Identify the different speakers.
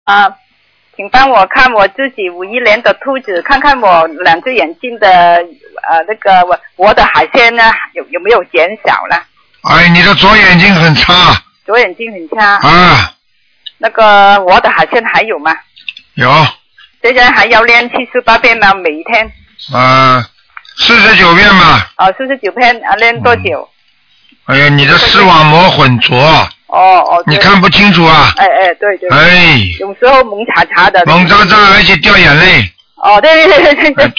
Speaker 1: 啊，请帮我看我自己51年的兔子，看看我2只眼睛的那个我的海鲜呢有没有减少了？
Speaker 2: 哎，你的左眼睛很差。
Speaker 1: 左眼睛很差。
Speaker 2: 啊。
Speaker 1: 那个我的海鲜还有吗？
Speaker 2: 有。
Speaker 1: 现在还要练78遍吗？每一天
Speaker 2: ？49遍吧。
Speaker 1: 49遍练多久？
Speaker 2: 哎呀，你的视网膜混浊。你看不清楚啊。
Speaker 1: 对。
Speaker 2: 哎。
Speaker 1: 有时候蒙查查的。
Speaker 2: 蒙查查，而且掉眼泪。
Speaker 1: 对。